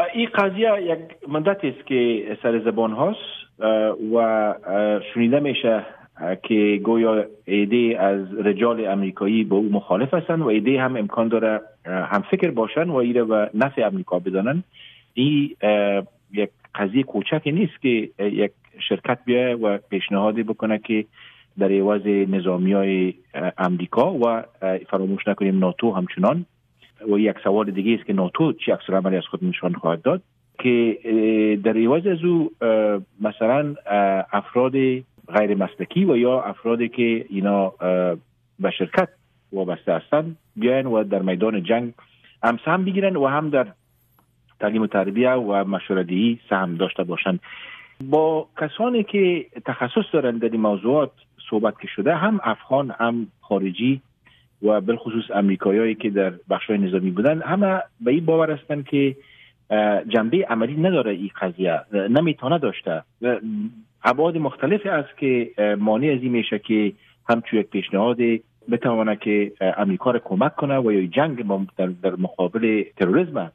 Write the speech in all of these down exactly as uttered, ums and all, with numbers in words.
این قضیه یک مدت است که سر زبان هاست و شنیده میشه که گویا ایده از رجال امریکایی با او مخالف هستند و ایده هم امکان داره هم فکر باشن و ایره و نفع امریکا بدانن. این یک قضیه کوچکی نیست که یک شرکت بیایه و پیشنهادی بکنه که در عوض نظامیای امریکا و فراموش نکنیم ناتو همچنان. و یک سوال دیگه است که ناتو چی عکس العملی از خود نشان خواهد داد که در عوض از او مثلا افراد غیر مسلکی و یا افرادی که اینا به شرکت وابسته هستند بیاین و در میدان جنگ هم سهم بگیرن و هم در تعلیم و تربیه و مشوره‌دهی سهم داشته باشند. با کسانی که تخصص دارند در این موضوعات صحبت که شده، هم افغان هم خارجی و بالخصوص امریکاییایی که در بخش‌های نظامی بودن، همه به این باور هستند که جنبه عملی نداره این قضیه، نمیتونه داشته. ابعاد مختلفی است که مانع از این میشه که همچون یک پیشنهاد بتونه که امریکا را کمک کنه و یا جنگ در, در مقابل تروریسم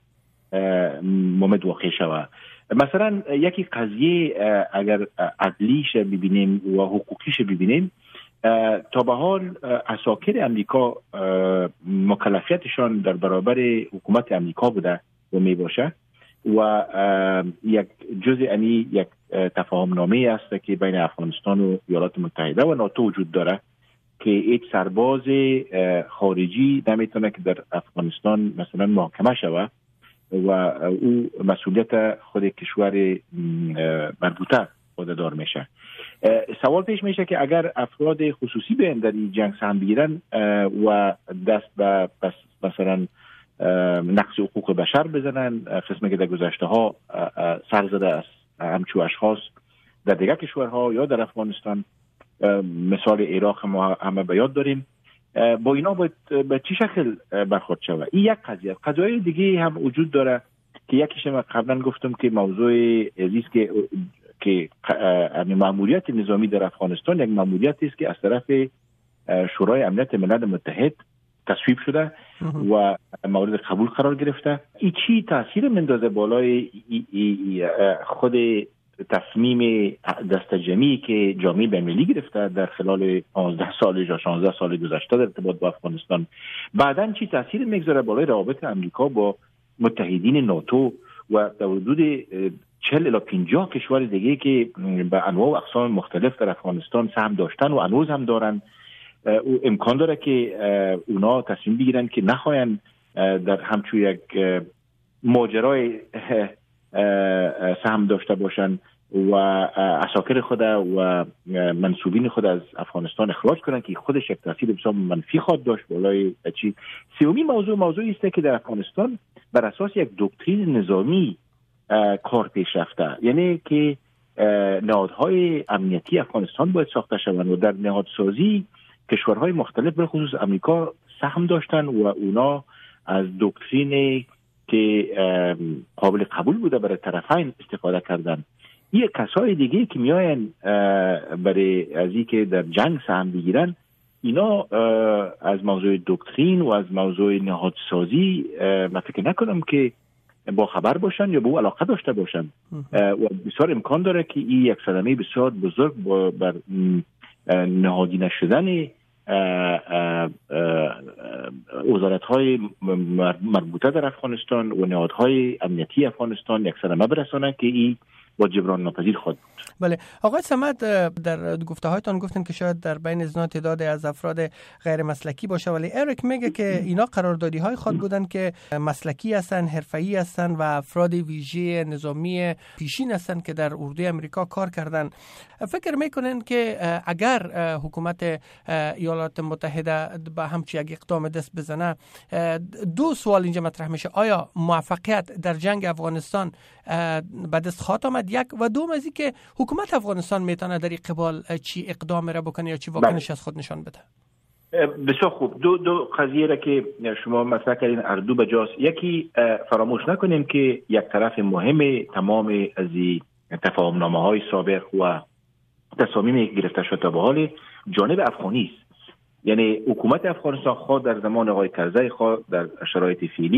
ممد واقع شود. مثلا یکی قضیه اگر عدلیش ببینیم و حقوقیش ببینیم، تا به حال عساکر امریکا مکلفیتشان در برابر حکومت امریکا بوده و می باشه و یک جزء انی یک تفاهم نامه است که بین افغانستان و ایالات متحده و ناتو وجود داره که یک سرباز خارجی نمیتونه که در افغانستان مثلا محاکمه شود و او مسئولیت خود کشور مربوطه خوددار میشه. سوال پیش میشه که اگر افراد خصوصی بیان در این جنگ سهم بگیرن و دست به مثلا نقض حقوق بشر بزنن، قسمی که در گذشته ها سر زده است همچو اشخاص در دیگر کشورها یا در افغانستان، مثال عراق ما همه به یاد داریم، با اینا باید به چه شکل برخورد شود؟ این یک قضیه. قضیه دیگه هم وجود داره که یکیش من قبلا گفتم که موضوع عزیز که که مأموریت نظامی در افغانستان یک مأموریتی است که از طرف شورای امنیت ملل متحد تصویب شده و مورد قبول قرار گرفته. این چی تاثیر مندازه بالای ای ای خود تصمیم دست جمعی که جامعه بین‌المللی گرفته در خلال پانزده سال یا شانزده سال گذشته در ارتباط با افغانستان؟ بعداً چی تاثیر میگذاره بالای روابط امریکا با متحدین ناتو و در حدود چهل الی پنجاه کشور دیگه که به انواع و اقسام مختلف در افغانستان سهم داشتن و هنوز هم دارن؟ امکان داره که اونا تصمیم بگیرن که نخواهن در همچون یک ماجرای سهم داشته باشن و عساکر خود و منصوبین خود از افغانستان اخراج کنن که خودش یک تاثیر بسیار منفی خواهد داشت بالای چی. سومی موضوع موضوعی است که در افغانستان بر اساس یک دکترین نظامی کار پیش رفته، یعنی که نهادهای امنیتی افغانستان باید ساخته شوند و در نهادسازی کشورهای مختلف به خصوص امریکا سهم داشتن و اونا از دکترین که قابل قبول بوده برای طرفین استفاده کردن. یک کسای دیگه که میاین برای از این که در جنگ سهم بگیرن، اینا از موضوع دکترین و از موضوع نهادسازی من فکر نکنم که با خبر باشن یا به او علاقه داشته باشن و بسیار امکان داره که این یک صدمه بسیار بزرگ بر نهادینه شدن وزارت‌های مربوطه در افغانستان و نهادهای امنیتی افغانستان یک صدمه برسانه که این با جبران ناپذیر خود. بله آقای صمد، در گفته هایتان گفتن که شاید در بین از تعداد از افراد غیر مسلکی باشه، ولی اریک میگه که اینا قراردادی های خود بودن که مسلکی هستن، حرفه‌ای هستن و افراد ویژه نظامی پیشین هستن که در اردوی امریکا کار کردن. فکر میکنن که اگر حکومت ایالات متحده به همچین یک اقدام دست بزنه، دو سوال اینجا مطرح میشه: آیا موفقیت در جنگ افغانستان به دست خواهد آمد؟ یک و دوم از این که حکومت افغانستان میتونه در این قبال چی اقدام را بکنه یا چی واکنش از خود نشان بده؟ بسیار خوب. دو دو قضیه را که شما مطرح کردین هر دو بجاست. یکی فراموش نکنیم که یک طرف مهم تمام از این تفاهمنامه های سابق و تصامیمی که گرفته شده تا به حال جانب افغانی است. یعنی حکومت افغانستان خود در زمان آقای کرزی خود در شرایط فعلی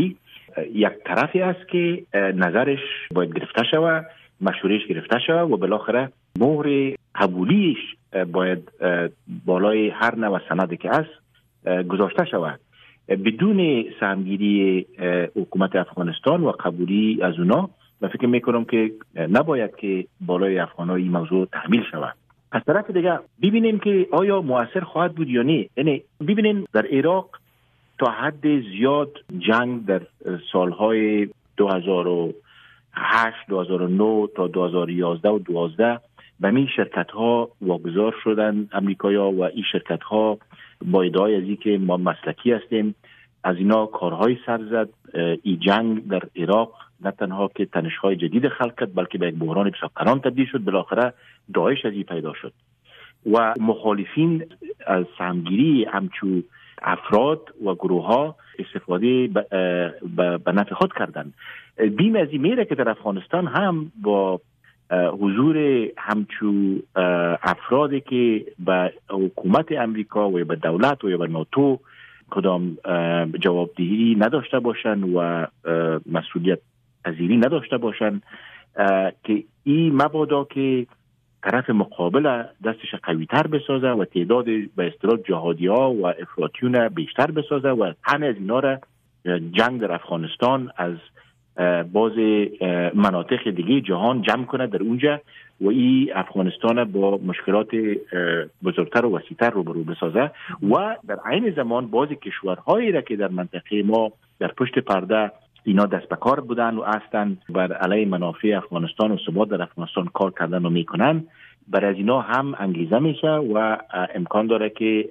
یک طرفی است که نظرش باید گرفته شود، مشورهش گرفته شود و بالاخره مهر قبولیش باید بالای هر نوع سندی که است گذاشته شود. بدون سهمگیری حکومت افغانستان و قبولی از اونا من فکر میکنم که نباید که بالای افغان‌ها این موضوع تحمیل شود. از طرف دیگه ببینیم که آیا مؤثر خواهد بود یا نه. یعنی ببینیم در عراق تا حد زیاد جنگ در سالهای دو هزار و هشت دو هزار و نه تا دو هزار و یازده و دوازده به این شرکت ها واگذار شدن امریکایا و این شرکت ها با ادعای از اینکه ما مسلکی هستیم از اینا کارهای سر زد. این جنگ در عراق نه تنها که تنش‌های جدید خلق کرد بلکه به یک بحران بسیار کلان تبدیل شد. بالاخره داعش از این پیدا شد و مخالفین از سهمگیری همچو افراد و گروه ها استفاده به نفع خود کردند. بیم از این میره که در افغانستان هم با حضور همچو افرادی که به حکومت امریکا و به دولت و یا به ناتو کدام جوابدهی نداشته باشند و مسئولیت پذیری نداشته باشند که این مبادا که طرف مقابل دستش قوی تر بسازه و تعداد به اصطلاح جهادی ها و افراطیون بیشتر بسازه و همه از اینا را جنگ در افغانستان از باز مناطق دیگه جهان جمع کنه در اونجا و این افغانستان با مشکلات بزرگتر و وسیع‌تر روبرو بسازه و در عین زمان باز کشورهایی را که در منطقه ما در پشت پرده اینا دست به کار بودن و هستن بر علیه منافع افغانستان و ثبات در افغانستان کار کردن و میکنن بر از اینا هم انگیزه میشه و امکان داره که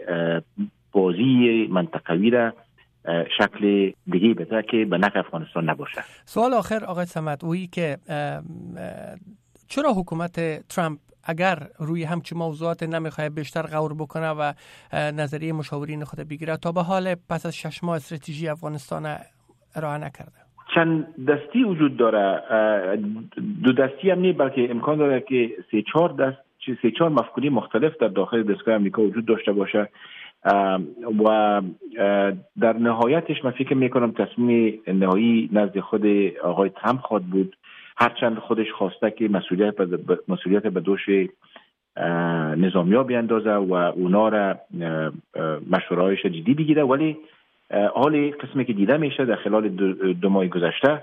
بازی منطقوی را شکل دیگه بده که به نفع افغانستان نباشه. سوال آخر آقای صمد اویی که چرا حکومت ترامپ اگر روی همچین موضوعات نمیخواد بیشتر غور بکنه و نظریه مشاورین خود بگیره تا به حال پس از شش ماه استراتژی افغانستان ارائه نکرده؟ چند دستی وجود داره، دو دستی هم نه بلکه امکان داره که سه چهار دست سه چهار مفکوری مختلف در داخل دستگاه امریکا وجود داشته باشه و در نهایتش من فکر میکنم تصمیم نهایی نزد خود آقای ترامپ خواهد بود، هرچند خودش خواسته که مسئولیت به مسئولیت به دوش نظامیا بیاندازه و اونا را مشوره‌هایش جدی بگیره، ولی حال قسمی که دیده میشه در خلال دو, دو ماه گذشته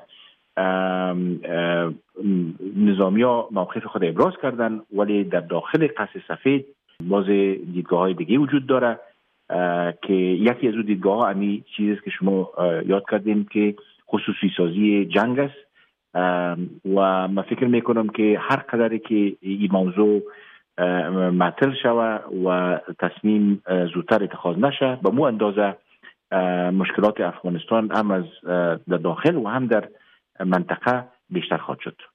نظامیا موقف خود ابراز کردن، ولی در داخل قصر سفید باز دیدگاه های دیگه وجود داره که یکی از اون دیدگاه ها امی چیزی که شما یاد کردین که خصوصی سازی جنگ است و من فکر میکنم که هر قدری که این موضوع معطل شوه و تصمیم زودتر اتخاذ نشه به مو اندازه مشکلات افغانستان هم از در داخل و هم در منطقه بیشتر خواهد شد.